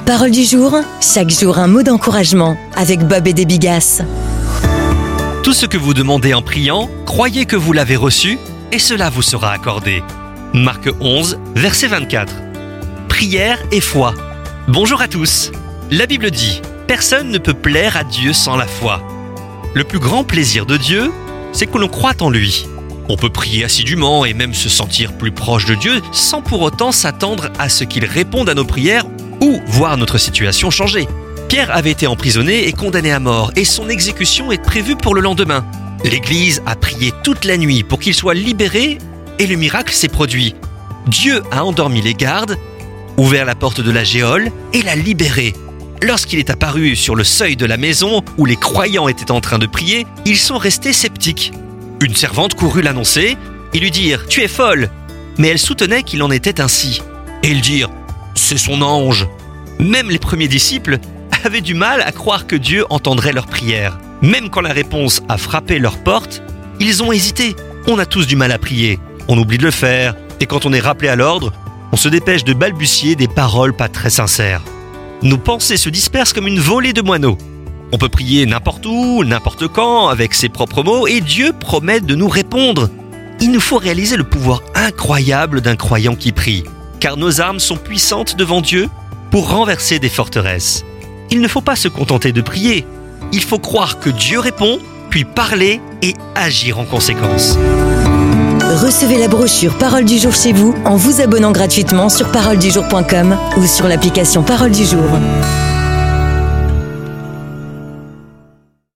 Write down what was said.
Parole du jour, chaque jour un mot d'encouragement avec Bob et des Bigas. Tout ce que vous demandez en priant, croyez que vous l'avez reçu et cela vous sera accordé. Marc 11, verset 24. Prière et foi. Bonjour à tous. La Bible dit « Personne ne peut plaire à Dieu sans la foi ». Le plus grand plaisir de Dieu, c'est que l'on croit en lui. On peut prier assidûment et même se sentir plus proche de Dieu sans pour autant s'attendre à ce qu'il réponde à nos prières ou voir notre situation changer. Pierre avait été emprisonné et condamné à mort et son exécution est prévue pour le lendemain. L'Église a prié toute la nuit pour qu'il soit libéré et le miracle s'est produit. Dieu a endormi les gardes, ouvert la porte de la géole et l'a libéré. Lorsqu'il est apparu sur le seuil de la maison où les croyants étaient en train de prier, ils sont restés sceptiques. Une servante courut l'annoncer et lui dire « Tu es folle !» Mais elle soutenait qu'il en était ainsi. Et ils dirent « C'est son ange !» Même les premiers disciples avaient du mal à croire que Dieu entendrait leurs prières. Même quand la réponse a frappé leur porte, ils ont hésité. On a tous du mal à prier, on oublie de le faire, et quand on est rappelé à l'ordre, on se dépêche de balbutier des paroles pas très sincères. Nos pensées se dispersent comme une volée de moineaux. On peut prier n'importe où, n'importe quand, avec ses propres mots, et Dieu promet de nous répondre. Il nous faut réaliser le pouvoir incroyable d'un croyant qui prie, car nos armes sont puissantes devant Dieu pour renverser des forteresses. Il ne faut pas se contenter de prier, il faut croire que Dieu répond, puis parler et agir en conséquence. Recevez la brochure Parole du jour chez vous en vous abonnant gratuitement sur paroledujour.com ou sur l'application Parole du jour.